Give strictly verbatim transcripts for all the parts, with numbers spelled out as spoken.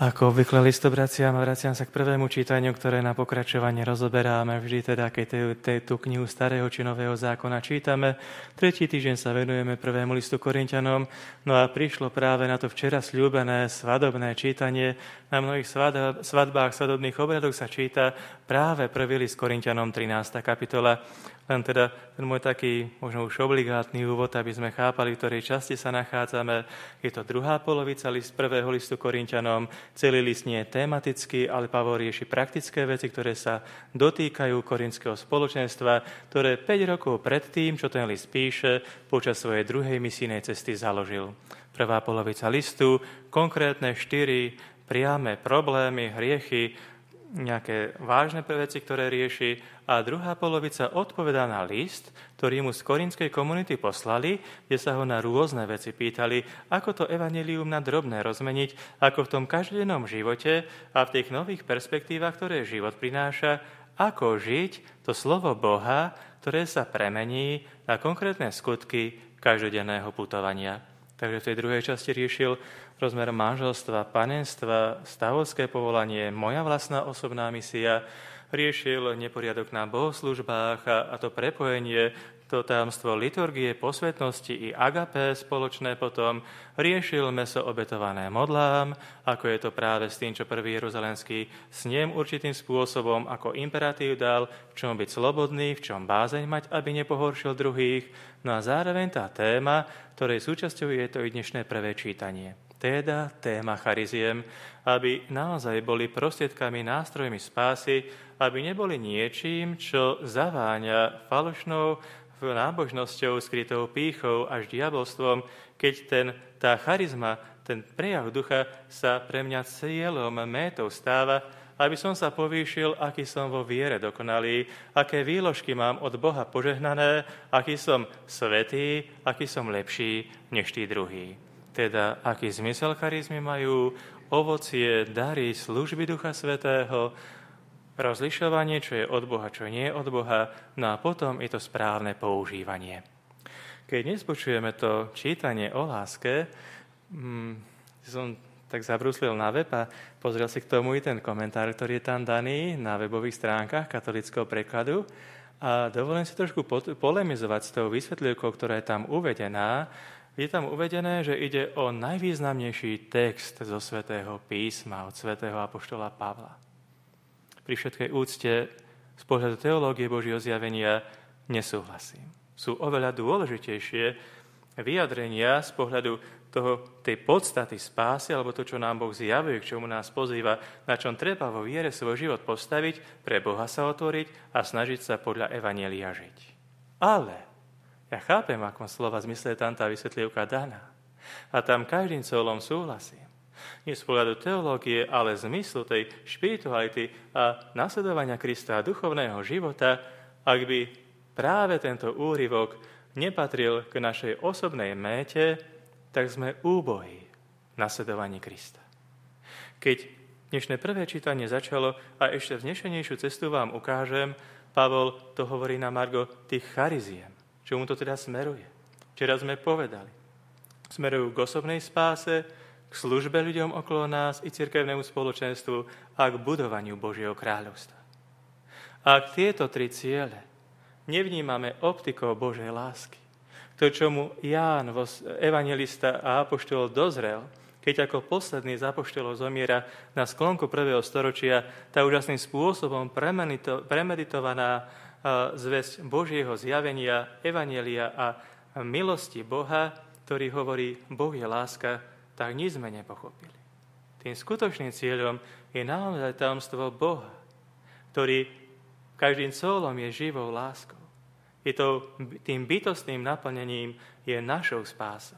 Ako obvykle listobraciam a vraciam sa k prvému čítaniu, ktoré na pokračovanie rozoberáme vždy teda, keď tú knihu Starého či Nového zákona čítame. Tretí týždeň sa venujeme prvému listu Korinťanom, no a prišlo práve na to včera sľúbené svadobné čítanie. Na mnohých svadbách, svadobných obradoch sa číta práve prvý list Korinťanom, trinásta kapitola. Len teda ten môj taký možno už obligátny úvod, aby sme chápali, v ktorej časti sa nachádzame. Je to druhá polovica list prvého listu Korinťanom. Celý list nie je tematický, ale Pavol rieši praktické veci, ktoré sa dotýkajú korinského spoločenstva, ktoré päť rokov predtým, čo ten list píše, počas svojej druhej misijnej cesty založil. Prvá polovica listu, konkrétne štyri priame problémy, hriechy, nejaké vážne veci, ktoré rieši, a druhá polovica odpovedá na list, ktorý mu z korintskej komunity poslali, kde sa ho na rôzne veci pýtali, ako to evanjelium na drobné rozmeniť, ako v tom každodennom živote a v tých nových perspektívach, ktoré život prináša, ako žiť to slovo Boha, ktoré sa premení na konkrétne skutky každodenného putovania. Takže v tej druhej časti riešil rozmer manželstva, panenstva, stavovské povolanie, moja vlastná osobná misia, riešil neporiadok na bohoslúžbách a, a to prepojenie, to tajomstvo liturgie, posvetnosti i agapé spoločné potom, riešil mäso obetované modlám, ako je to práve s tým, čo prvý jeruzalemský sniem určitým spôsobom, ako imperatív dal, v čom byť slobodný, v čom bázeň mať, aby nepohoršil druhých. No a zároveň tá téma, ktorej súčasťou je to i dnešné prvé čítanie. Teda téma chariziem, aby naozaj boli prostriedkami, nástrojmi spásy, aby neboli niečím, čo zaváňa falošnou nábožnosťou, skrytou pýchou až diabolstvom, keď ten, tá charizma, ten prejav ducha sa pre mňa cieľom, métou stáva, aby som sa povýšil, aký som vo viere dokonalý, aké výložky mám od Boha požehnané, aký som svätý, aký som lepší než tí druhí. Teda, aký zmysel charizmy majú, ovocie, dary, služby Ducha Svätého, rozlišovanie, čo je od Boha, čo nie je od Boha, no a potom je to správne používanie. Keď dnes počujeme to čítanie o láske, hm, som tak zabrúslil na web a pozrel si k tomu i ten komentár, ktorý je tam daný na webových stránkach katolického prekladu a dovolím si trošku polemizovať s tou vysvetľujúkou, ktorá je tam uvedená. Je tam uvedené, že ide o najvýznamnejší text zo Svätého písma od svätého apoštola Pavla. Pri všetkej úcte z pohľadu teológie Božieho zjavenia nesúhlasím. Sú oveľa dôležitejšie vyjadrenia z pohľadu toho, tej podstaty spásy, alebo to, čo nám Boh zjavuje, k čomu nás pozýva, na čom treba vo viere svoj život postaviť, pre Boha sa otvoriť a snažiť sa podľa evanjelia žiť. Ale ja chápem, akom slova zmysle tam tá vysvetlivka daná. A tam každým celom súhlasím. Nie z pohľadu teológie, ale z zmyslu tej špirituality a nasledovania Krista a duchovného života, ak by práve tento úryvok nepatril k našej osobnej méte, tak sme úbohí v nasledovaní Krista. Keď dnešné prvé čítanie začalo a ešte vznešenejšiu cestu vám ukážem, Pavol to hovorí na margo tých chariziem. Čomu to teda smeruje? Včera sme povedali. Smerujú k osobnej spáse, k službe ľuďom okolo nás i cirkevnému spoločenstvu a k budovaniu Božieho kráľovstva. Ak tieto tri ciele nevnímame optikou Božej lásky, to, čomu Ján, evanjelista a apoštol, dozrel, keď ako posledný z apoštolov zomiera na sklonku prvého storočia, tá úžasným spôsobom premeditovaná zvesť Božieho zjavenia, evanjelia a milosti Boha, ktorý hovorí, Boh je láska, tak nič sme nepochopili. Tým skutočným cieľom je naozaj tajomstvo Boha, ktorý každým colom je živou láskou. Je to, tým bytostným naplnením je našou spásou.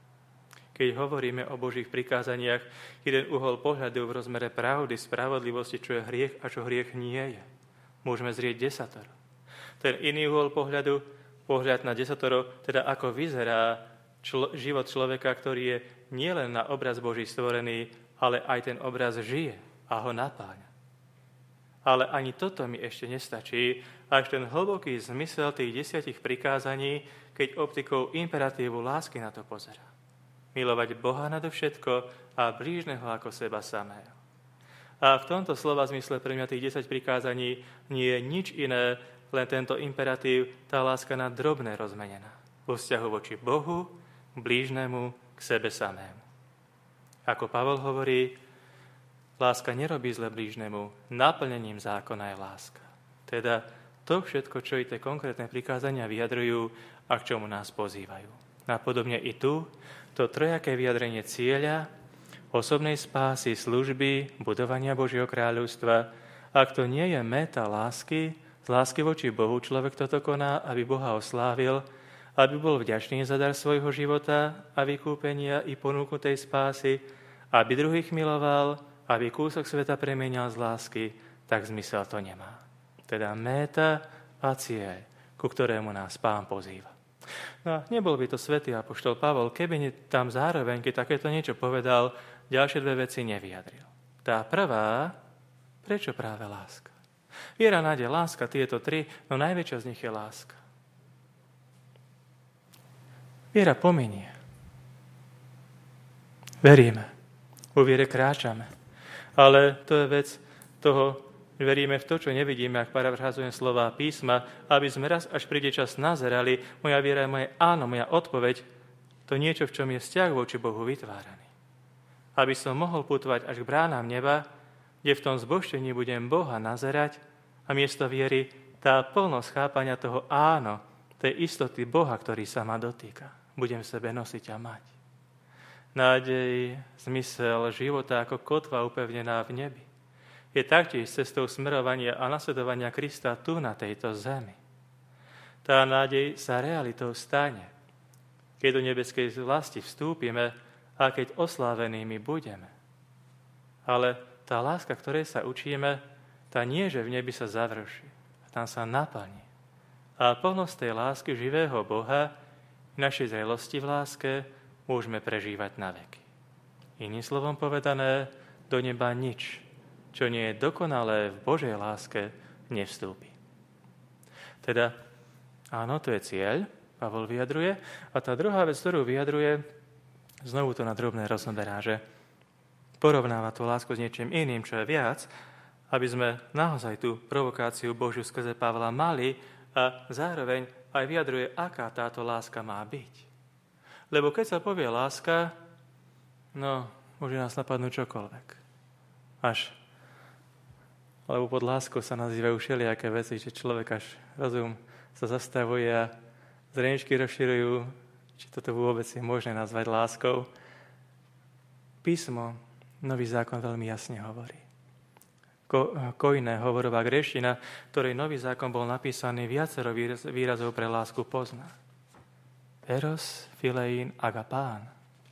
Keď hovoríme o Božích prikázaniach, jeden uhol pohľadu v rozmere pravdy, spravodlivosti, čo je hriech a čo hriech nie je. Môžeme zrieť desatoro. Ten iný uhol pohľadu, pohľad na desatoro, teda ako vyzerá člo, život človeka, ktorý je nielen na obraz Boží stvorený, ale aj ten obraz žije a ho napáňa. Ale ani toto mi ešte nestačí, až ten hlboký zmysel tých desiatich prikázaní, keď optikou imperatívu lásky na to pozerá. Milovať Boha nadovšetko a blížneho ako seba samého. A v tomto slova zmysle pre mňa tých desať prikázaní nie je nič iné, len tento imperatív, tá láska na drobné rozmenená. Vo vzťahu voči Bohu, blížnemu, k sebe samému. Ako Pavol hovorí, láska nerobí zle blížnemu, naplnením zákona je láska. Teda to všetko, čo i tie konkrétne prikázania vyjadrujú a k čomu nás pozývajú. A podobne i tu, to trojaké vyjadrenie cieľa, osobnej spásy, služby, budovania Božieho kráľovstva. Ak to nie je meta lásky, z lásky voči Bohu človek toto koná, aby Boha oslávil, aby bol vďačný za dar svojho života a vykúpenia i ponuku tej spásy, aby druhých miloval, aby kúsok sveta premienial z lásky, tak zmysel to nemá. Teda méta a cieľ, ku ktorému nás Pán pozýva. No a nebol by to svätý apoštol Pavol, keby tam zároveň, keď takéto niečo povedal, ďalšie dve veci nevyjadril. Tá prvá, prečo práve láska? Viera, nádej, láska, tieto tri, no najväčšia z nich je láska. Viera pominie. Veríme. Vo viere kráčame. Ale to je vec toho, veríme v to, čo nevidíme, ak parafrázujem slova písma, aby sme raz, až príde čas, nazerali, moja viera je moje áno, moja odpoveď, to niečo, v čom je vzťah voči Bohu vytváraný. Aby som mohol putovať až k bránám neba, kde v tom zbožtení budem Boha nazerať a miesto viery tá plnosť chápania toho áno, tej istoty Boha, ktorý sa ma dotýka, budem v sebe nosiť a mať. Nádej, zmysel života ako kotva upevnená v nebi je taktiež cestou smerovania a nasledovania Krista tu na tejto zemi. Tá nádej sa realitou stane, keď do nebeskej vlasti vstúpime a keď oslávenými budeme. Ale tá láska, ktorej sa učíme, tá nie, že v nebi sa završí, tam sa naplní. A plnosť tej lásky živého Boha v našej zrelosti v láske môžeme prežívať na veky. Iným slovom povedané, do neba nič, čo nie je dokonalé v Božej láske, nevstúpi. Teda, áno, to je cieľ, Pavol vyjadruje. A tá druhá vec, ktorú vyjadruje, znovu to na drobné rozoberá, že porovnáva tú lásku s niečím iným, čo je viac, aby sme naozaj tú provokáciu Božiu skrze Pavla mali a zároveň aj vyjadruje, aká táto láska má byť. Lebo keď sa povie láska, no, môže nás napadnúť čokoľvek. Až lebo pod láskou sa nazývajú všelijaké veci, že človek až rozum sa zastavuje a zreničky rozširujú, či toto vôbec je možné nazvať láskou. Písmo, Nový zákon veľmi jasne hovorí. Ko, kojné, hovorová gréština, ktorej Nový zákon bol napísaný, viacero výrazov pre lásku pozná. Eros, fileín, agapán.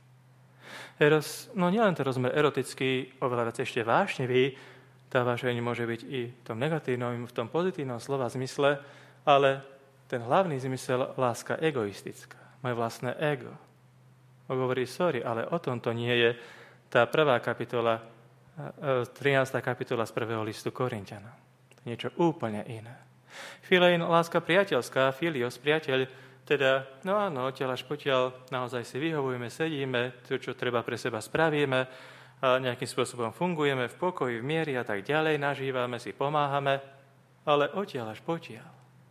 Eros, no nielen ten rozmer erotický, oveľa viac ešte vášnevý, tá vášeň môže byť i v tom negatívnom, v tom pozitívnom slova zmysle, ale ten hlavný zmysel láska egoistická, moje vlastné ego. Hovorí, sorry, ale o tom to nie je tá prvá kapitola, trinásta kapitola z prvého listu Korinťanom. To je niečo úplne iné. Filein, láska priateľská, filios, priateľ, teda, no áno, odtiaľ až potiaľ naozaj si vyhovujeme, sedíme, to, čo treba pre seba spravíme, a nejakým spôsobom fungujeme v pokoji, v miery a tak ďalej, nažívame si, pomáhame, ale odtiaľ až potiaľ.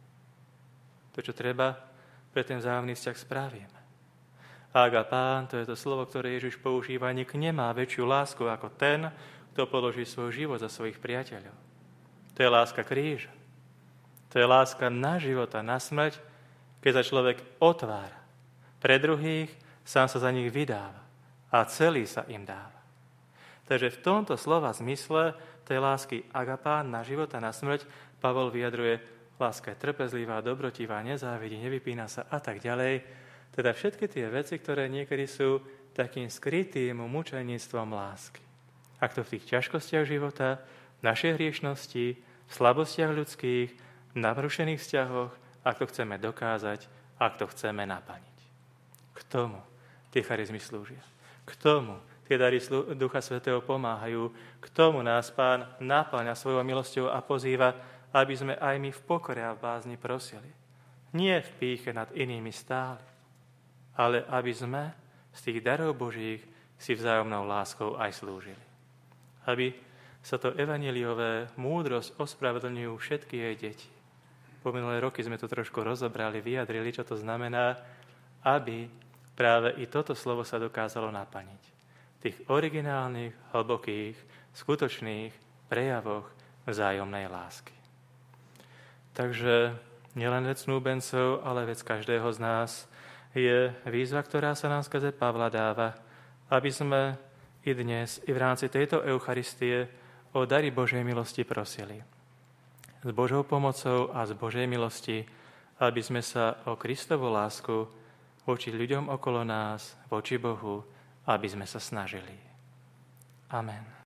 To, čo treba, pre ten vzájomný vzťah spravíme. Agapán, to je to slovo, ktoré Ježiš používa, nik nemá väčšiu lásku ako ten, kto položí svoj život za svojich priateľov. To je láska kríža. To je láska na život a na smrť, keď sa človek otvára pre druhých, sám sa za nich vydáva a celý sa im dáva. Takže v tomto slova zmysle tej lásky agapán na život a na smrť Pavol vyjadruje, láska je trpezlivá, dobrotivá, nezávidí, nevypína sa a tak ďalej. Teda všetky tie veci, ktoré niekedy sú takým skrytým mučeníctvom lásky. Ak to v tých ťažkostiach života, v našej hriešnosti, v slabostiach ľudských, v narušených vzťahoch, ak to chceme dokázať, ak to chceme naplniť. K tomu tie charizmy slúžia. K tomu tie dary Ducha Svätého pomáhajú. K tomu nás Pán napĺňa svojou milosťou a pozýva, aby sme aj my v pokore a v bázni prosili. Nie v pýche nad inými stáli, ale aby sme z tých darov Božích si vzájomnou láskou aj slúžili. Aby sa to evanjeliové múdrosť ospravedlňujú všetky jej deti. Po minulé roky sme to trošku rozobrali, vyjadrili, čo to znamená, aby práve i toto slovo sa dokázalo naplniť. V tých originálnych, hlbokých, skutočných prejavoch vzájomnej lásky. Takže nielen vec snúbencov, ale vec každého z nás je výzva, ktorá sa nám skrze Pavla dáva, aby sme i dnes, i v rámci tejto Eucharistie o dary Božej milosti prosili. S Božou pomocou a z Božej milosti, aby sme sa o Kristovu lásku voči ľuďom okolo nás, voči Bohu, aby sme sa snažili. Amen.